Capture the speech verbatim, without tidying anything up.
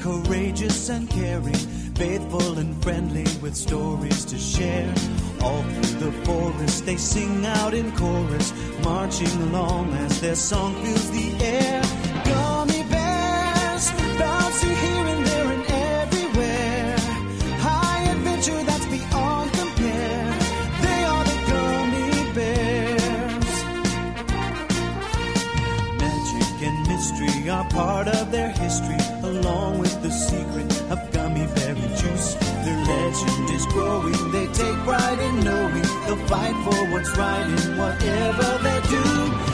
courageous and caring, faithful and friendly with stories to share. All through the forest they sing out in chorus, marching along as their song fills the air. Gummy bears, bouncing here and there and everywhere. High adventure that's beyond compare. They are the gummy bears. Magic and mystery are part of their history, along with the secret of gummy berry juice. Their legend is growing, they take pride in knowing they'll fight for what's right in whatever they do.